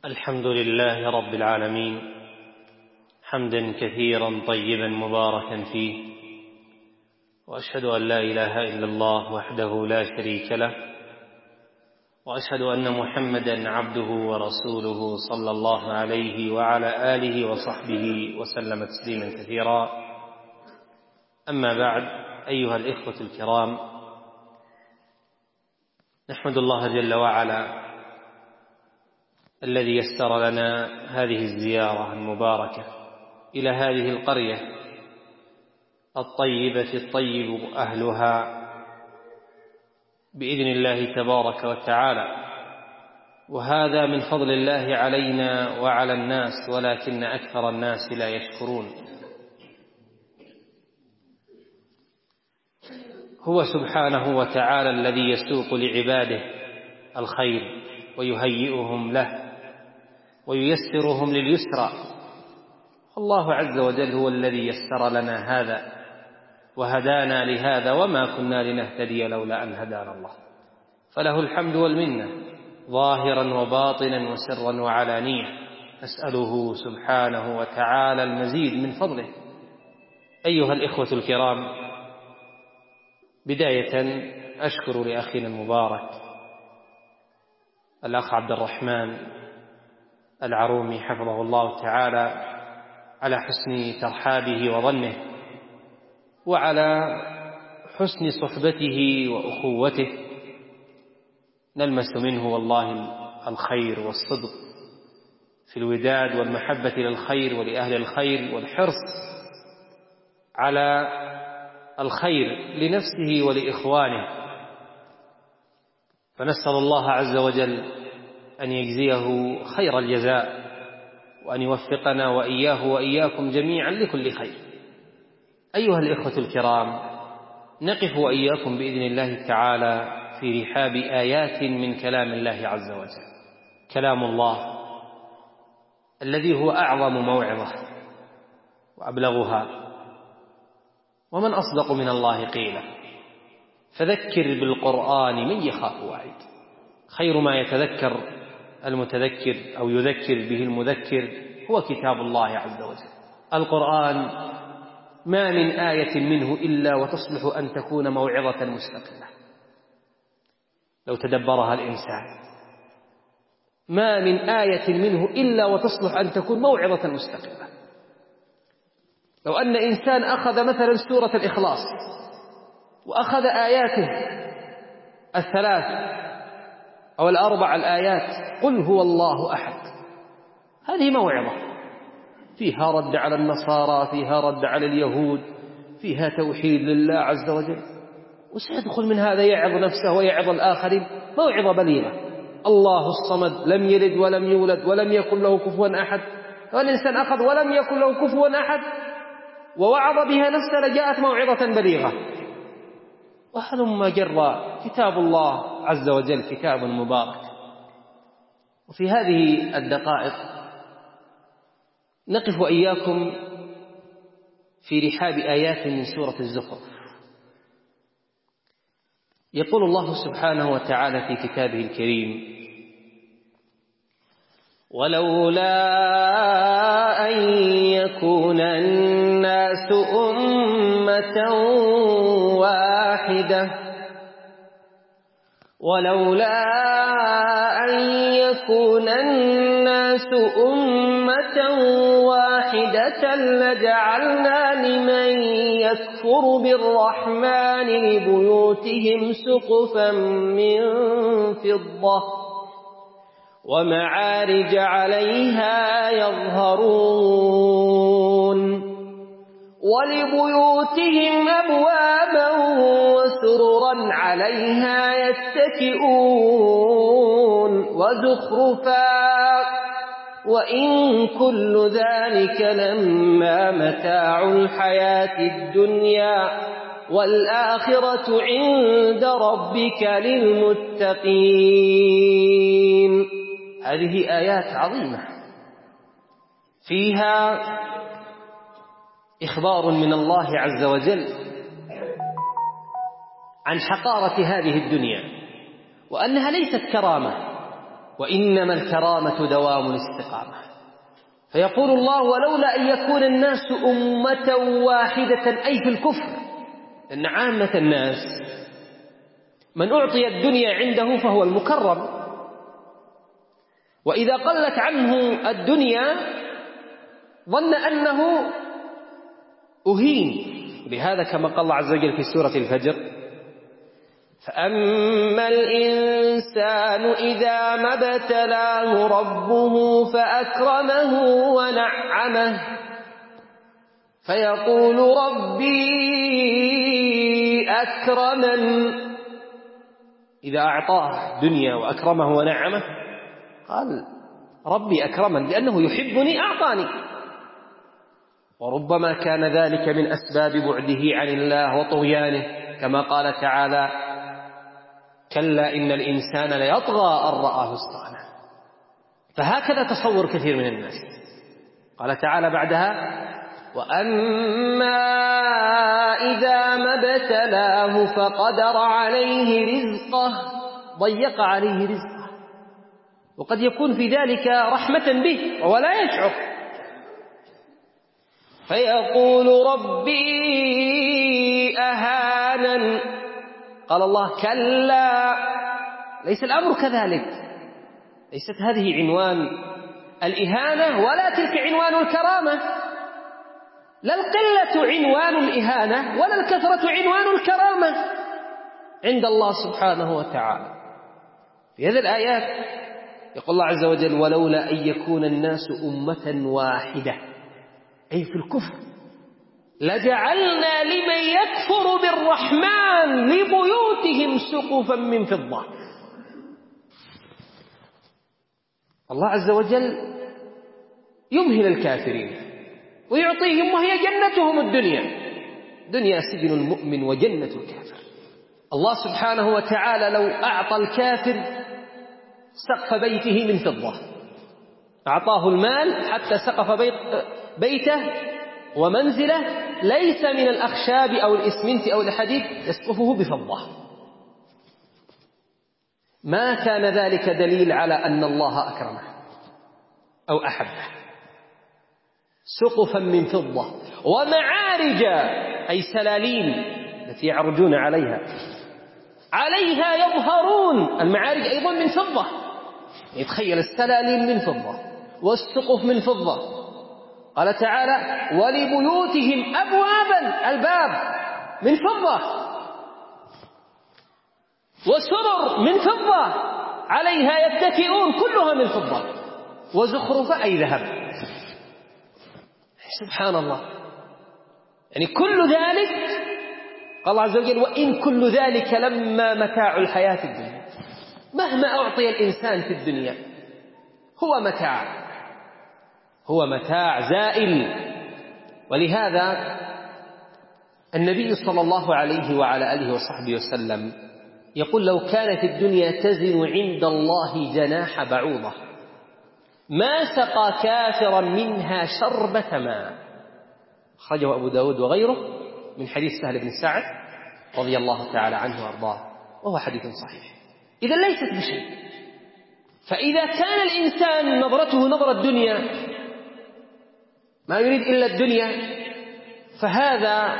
الحمد لله رب العالمين، حمدا كثيرا طيبا مباركا فيه، وأشهد أن لا إله إلا الله وحده لا شريك له، وأشهد أن محمدا عبده ورسوله صلى الله عليه وعلى آله وصحبه وسلم تسليما كثيرا. أما بعد، أيها الإخوة الكرام، نحمد الله جل وعلا الذي يسر لنا هذه الزيارة المباركة إلى هذه القرية الطيبة الطيب أهلها بإذن الله تبارك وتعالى، وهذا من فضل الله علينا وعلى الناس، ولكن أكثر الناس لا يشكرون. هو سبحانه وتعالى الذي يسوق لعباده الخير ويهيئهم له وييسرهم لليسرى. الله عز وجل هو الذي يسر لنا هذا وهدانا لهذا، وما كنا لنهتدي لولا أن هدانا الله، فله الحمد والمنة ظاهرا وباطنا وسرا وعلانية. أسأله سبحانه وتعالى المزيد من فضله. أيها الإخوة الكرام، بداية أشكر لأخينا المبارك الأخ عبد الرحمن العرومي حفظه الله تعالى على حسن ترحابه وظنه، وعلى حسن صحبته وأخوته. نلمس منه والله الخير والصدق في الوداد والمحبة للخير ولأهل الخير والحرص على الخير لنفسه ولإخوانه، فنسأل الله عز وجل أن يجزيه خير الجزاء، وأن يوفقنا وإياه وإياكم جميعا لكل خير. أيها الإخوة الكرام، نقف وإياكم بإذن الله تعالى في رحاب آيات من كلام الله عز وجل، كلام الله الذي هو أعظم موعظة وأبلغها، ومن أصدق من الله قيلا. فذكر بالقرآن من يخاف وعيد. خير ما يتذكر المتذكر أو يذكر به المذكر هو كتاب الله عز وجل. القرآن ما من آية منه إلا وتصلح أن تكون موعظة مستقلة لو تدبرها الإنسان. ما من آية منه إلا وتصلح أن تكون موعظة مستقلة. لو أن إنسان أخذ مثلا سورة الإخلاص وأخذ آياته الثلاث أو الأربع الآيات، قل هو الله أحد، هذه موعظة فيها رد على النصارى، فيها رد على اليهود، فيها توحيد لله عز وجل، وسيدخل من هذا يعظ نفسه ويعظ الآخرين. موعظة بليغة. الله الصمد، لم يلد ولم يولد ولم يكن له كفوا أحد. والإنسان أخذ ولم يكن له كفوا أحد ووعظ بها نفسه لجاءت موعظة بليغة. وهلما جرى كتاب الله عز وجل كتاب مبارك. وفي هذه الدقائق نقف وإياكم في رحاب آيات من سورة الزخرف. يقول الله سبحانه وتعالى في كتابه الكريم: ولولا أن يكون الناس أمة واحدة ولولا أن يكون الناس أمة واحدة لجعلنا لمن يكفر بالرحمن لبيوتهم سقفا من فضة ومعارج عليها يظهرون ولبيوتهم أبوابا وسررا عليها يتكئون وزخرفا وإن كل ذلك لما متاع الحياة الدنيا والآخرة عند ربك للمتقين. هذه آيات عظيمة فيها إخبار من الله عز وجل عن حقارة هذه الدنيا، وأنها ليست كرامة وإنما الكرامة دوام الاستقامة. فيقول الله: ولولا أن يكون الناس أمة واحدة، أي في الكفر، أن عامة الناس من أعطي الدنيا عنده فهو المكرم، وإذا قلت عنه الدنيا ظن أنه أهين. لهذا كما قال الله عز وجل في سورة الفجر: فأما الإنسان إذا ما ابتلاه ربه فأكرمه ونعمه فيقول ربي أكرمن. إذا أعطاه دنيا وأكرمه ونعمه قال ربي أكرمن، لأنه يحبني أعطاني. وربما كان ذلك من أسباب بعده عن الله وطغيانه، كما قال تعالى: كلا إن الإنسان ليطغى أن رآه استغنى. فهكذا تصور كثير من الناس. قال تعالى بعدها: وأما إذا ما ابتلاه فقدر عليه رزقه، ضيق عليه رزقه، وقد يكون في ذلك رحمة به ولا يشعر، فيقول ربي أهانن. قال الله: كلا، ليس الأمر كذلك، ليست هذه عنوان الإهانة ولا تلك عنوان الكرامة. لا القلة عنوان الإهانة ولا الكثرة عنوان الكرامة عند الله سبحانه وتعالى. في هذه الآيات يقول الله عز وجل: ولولا أن يكون الناس أمة واحدة، أي في الكفر، لجعلنا لمن يكفر بالرحمن لبيوتهم سقفا من فضة. الله عز وجل يمهل الكافرين ويعطيهم، وهي جنتهم الدنيا. دنيا سجن المؤمن وجنة الكافر. الله سبحانه وتعالى لو أعطى الكافر سقف بيته من فضة، أعطاه المال حتى سقف بيته ومنزله ليس من الأخشاب أو الإسمنت أو الحديد، يسقفه بفضة، ما كان ذلك دليل على أن الله أكرمه أو أحبه. سقفا من فضة ومعارج، أي سلالين التي يعرجون عليها يظهرون. المعارج أيضا من فضة، يتخيل السلالين من فضة والسقف من فضة. قال تعالى: ولبيوتهم أبوابا، الباب من فضة، وسرر من فضة عليها يتكئون، كلها من فضة، وزخرفا، أي ذهب. سبحان الله، يعني كل ذلك قال الله عز وجل: وإن كل ذلك لما متاع الحياة الدنيا. مهما أعطي الإنسان في الدنيا هو متاع زائل. ولهذا النبي صلى الله عليه وعلى آله وصحبه وسلم يقول: لو كانت الدنيا تزن عند الله جناح بعوضة ما سقى كافرا منها شربة ماء. أخرجه أبو داود وغيره من حديث سهل بن سعد رضي الله تعالى عنه وأرضاه، وهو حديث صحيح. إذا ليست بشيء. فإذا كان الإنسان نظرته نظر الدنيا، ما يريد إلا الدنيا، فهذا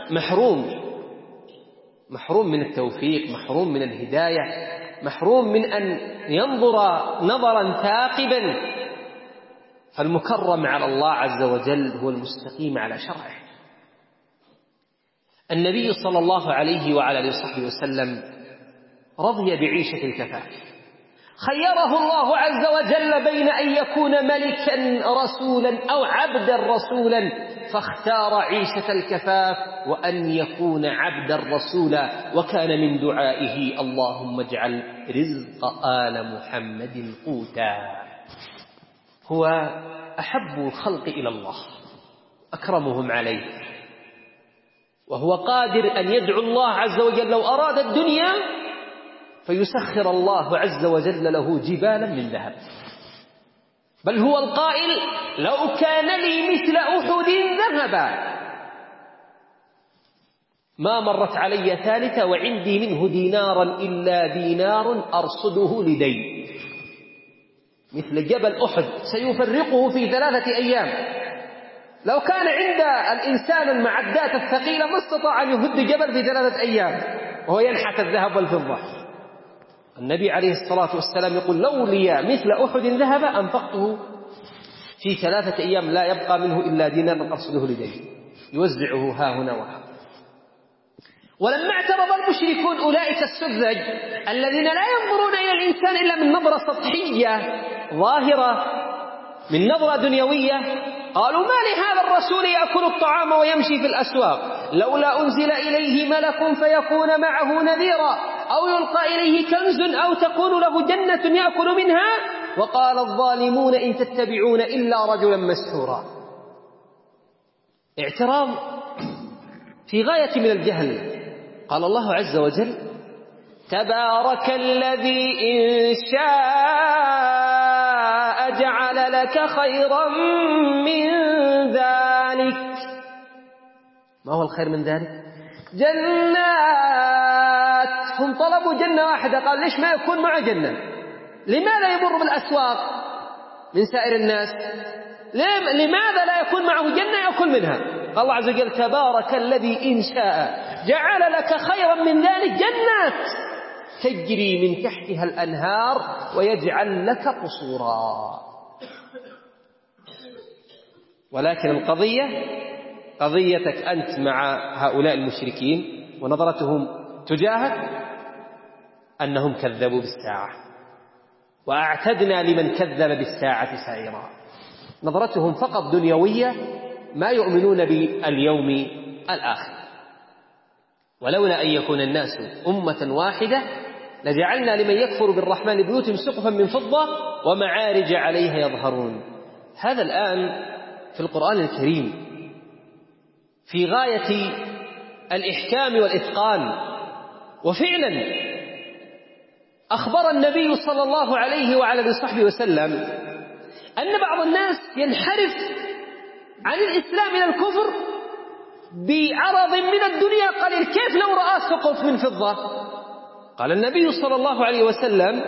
محروم من التوفيق، محروم من الهداية، محروم من أن ينظر نظرا ثاقبا. فالمكرم على الله عز وجل هو المستقيم على شرعه. النبي صلى الله عليه وعلى آله وصحبه وسلم رضي بعيشة الكفاف، خيره الله عز وجل بين أن يكون ملكا رسولا أو عبدا رسولا، فاختار عيشة الكفاف وأن يكون عبدا رسولا. وكان من دعائه: اللهم اجعل رزق آل محمد قوتا. هو أحب الخلق إلى الله، أكرمهم عليه، وهو قادر أن يدعو الله عز وجل لو أراد الدنيا فيسخر الله عز وجل له جبالا من ذهب. بل هو القائل: لو كان لي مثل أحد ذهبا ما مرت علي ثالثة وعندي منه دينارا إلا دينار أرصده لدين. مثل جبل أحد سيفرقه في 3 أيام. لو كان عند الإنسان المعدات الثقيلة ما استطاع أن يهد جبل في 3 أيام وهو ينحت الذهب والفضة. النبي عليه الصلاة والسلام يقول: لو لي مثل أحد ذهب أنفقته في 3 أيام لا يبقى منه إلا دينار أرصده لديه يوزعه ها هنا وها. ولما اعترض المشركون أولئك السذج الذين لا ينظرون إلى الإنسان إلا من نظرة سطحية ظاهرة، من نظرة دنيوية، قالوا: ما لهذا الرسول يأكل الطعام ويمشي في الأسواق لولا أنزل إليه ملك فيكون معه نذيرا أو يلقى إليه كنز أو تكون له جنة يأكل منها وقال الظالمون إن تتبعون إلا رجلا مسحورا. اعتراض في غاية من الجهل. قال الله عز وجل: تبارك الذي إن شاء جعل لك خيرا من ذلك. ما هو الخير من ذلك؟ جنات. هم طلبوا جنة واحدة، قال: ليش ما يكون مع جنة؟ لماذا يمر بالأسواق من سائر الناس؟ لماذا لا يكون معه جنة يأكل منها؟ قال الله عز وجل: تبارك الذي إن شاء جعل لك خيرا من ذلك جنات تجري من تحتها الأنهار ويجعل لك قصورا. ولكن القضية قضيتك أنت مع هؤلاء المشركين ونظرتهم تجاهك أنهم كذبوا بالساعة، وأعتدنا لمن كذب بالساعة سعيرا. نظرتهم فقط دنيوية، ما يؤمنون باليوم الآخر. ولولا أن يكون الناس أمة واحدة لجعلنا لمن يكفر بالرحمن بيوتهم سقفا من فضة ومعارج عليها يظهرون. هذا الآن في القرآن الكريم في غاية الإحكام والإتقان. وفعلا أخبر النبي صلى الله عليه وعلى آله وصحبه وسلم أن بعض الناس ينحرف عن الإسلام إلى الكفر بعرض من الدنيا قليل. كيف لو رأى سقف من فضة؟ قال النبي صلى الله عليه وسلم: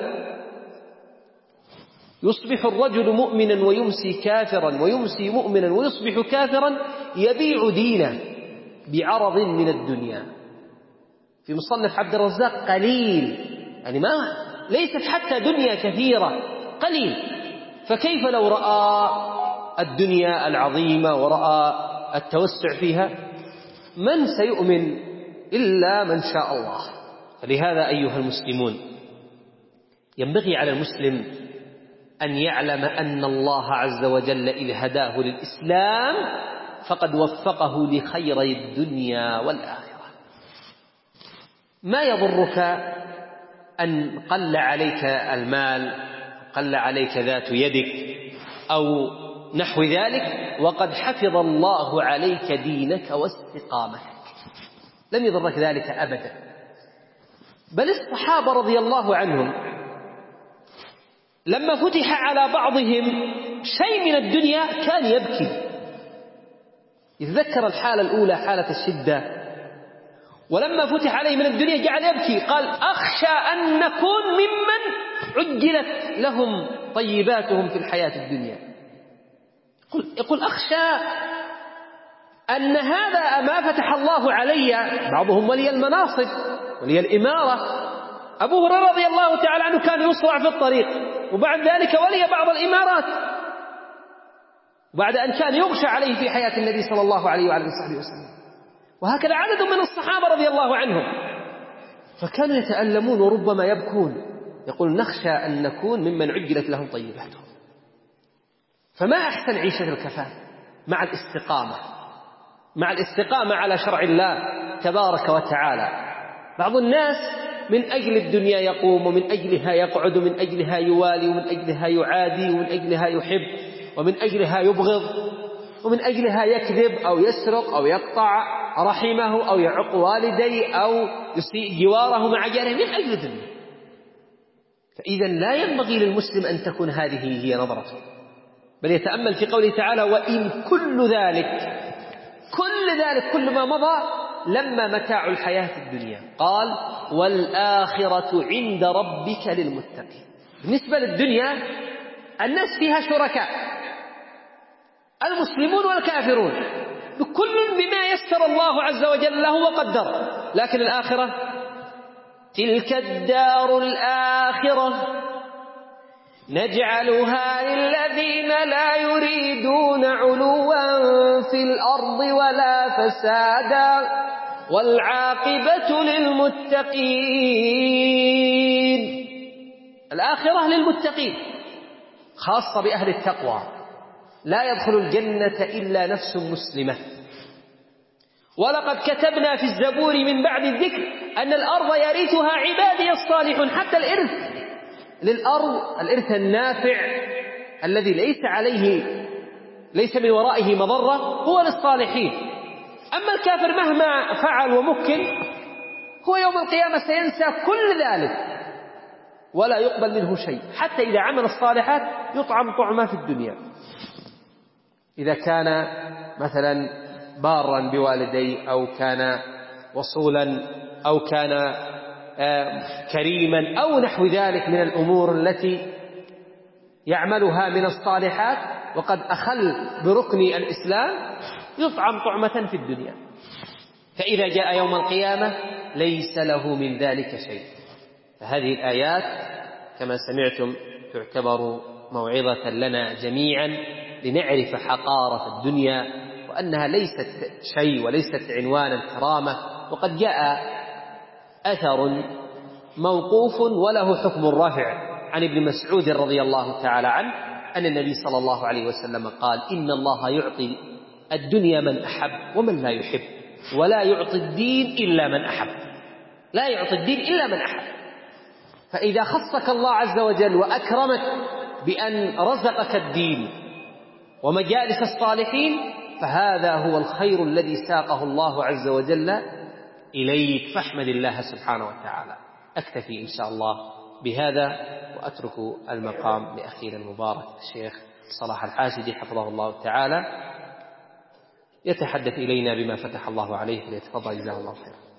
يصبح الرجل مؤمنا ويمسي كافرا ويمسي مؤمنا ويصبح كافرا يبيع دينه بعرض من الدنيا. في مصنف عبد الرزاق قليل، يعني ما ليست حتى دنيا كثيرة، قليل. فكيف لو رأى الدنيا العظيمة ورأى التوسع فيها؟ من سيؤمن إلا من شاء الله. فلهذا أيها المسلمون ينبغي على المسلم أن يعلم أن الله عز وجل إذ هداه للإسلام فقد وفقه لخيري الدنيا والآخرة. ما يضرك أن قل عليك المال، قل عليك ذات يدك أو نحو ذلك، وقد حفظ الله عليك دينك واستقامتك، لم يضرك ذلك أبدا. بل الصحابة رضي الله عنهم لما فتح على بعضهم شيء من الدنيا كان يبكي، يتذكر الحالة الأولى حالة الشدة، ولما فتح عليه من الدنيا جعل يبكي، قال: أخشى أن نكون ممن عجلت لهم طيباتهم في الحياة الدنيا. يقول: أخشى أن هذا ما فتح الله علي. بعضهم ولي المناصب ولي الإمارة. أبو هريرة رضي الله تعالى عنه كان يصرع في الطريق، وبعد ذلك ولي بعض الإمارات بعد أن كان يغشى عليه في حياة النبي صلى الله عليه وعلى آله وسلم. وهكذا عدد من الصحابة رضي الله عنهم، فكانوا يتألمون وربما يبكون، يقول: نخشى أن نكون ممن عجلت لهم طيباتهم. فما أحسن عيشة الكفاف مع الاستقامة، مع الاستقامة على شرع الله تبارك وتعالى. بعض الناس من أجل الدنيا يقوم، ومن أجلها يقعد، ومن أجلها يوالي، ومن أجلها يعادي، ومن أجلها يحب، ومن أجلها يبغض، ومن أجلها يكذب أو يسرق أو يقطع رحمه أو يعق والديه أو يسيء جواره مع جاره من أجل الدنيا. فإذا لا ينبغي للمسلم أن تكون هذه هي نظرته، بل يتأمل في قوله تعالى: وإن كل ذلك كل ما مضى لما متاع الحياة الدنيا. قال: والآخرة عند ربك للمتقين. بالنسبة للدنيا الناس فيها شركاء، المسلمون والكافرون، كل بما يسر الله عز وجل له وقدر. لكن الآخرة تلك الدار الآخرة نجعلها للذين لا يريدون علوا في الأرض ولا فسادا والعاقبة للمتقين. الآخرة للمتقين، خاصة بأهل التقوى، لا يدخل الجنة إلا نفس مسلمة. ولقد كتبنا في الزبور من بعد الذكر أن الأرض يرثها عبادي الصالحون. حتى الإرث للأرض، الإرث النافع الذي ليس من ورائه مضرة، هو للصالحين. أما الكافر مهما فعل ومكن، هو يوم القيامة سينسى كل ذلك ولا يقبل منه شيء. حتى إذا عمل الصالحات يطعم طعمه في الدنيا، إذا كان مثلا بارا بوالديه، أو كان وصولا، أو كان كريما، أو نحو ذلك من الأمور التي يعملها من الصالحات وقد أخل بركن الإسلام، يطعم طعمة في الدنيا. فإذا جاء يوم القيامة ليس له من ذلك شيء. فهذه الآيات كما سمعتم تعتبر موعظة لنا جميعا لنعرف حقارة الدنيا، وأنها ليست شيء وليست عنوان الكرامة. وقد جاء أثر موقوف وله حكم الرفع عن ابن مسعود رضي الله تعالى عنه أن النبي صلى الله عليه وسلم قال: إن الله يعطي الدنيا من أحب ومن لا يحب، ولا يعطي الدين إلا من أحب. لا يعطي الدين إلا من أحب. فإذا خصك الله عز وجل وأكرمك بأن رزقك الدين ومجالس الصالحين، فهذا هو الخير الذي ساقه الله عز وجل إليك، فاحمد الله سبحانه وتعالى. أكتفي إن شاء الله بهذا، وأترك المقام لأخينا المبارك الشيخ صلاح الحاشدي حفظه الله تعالى يتحدث إلينا بما فتح الله عليه، فليتفضل جزاه الله خيرا.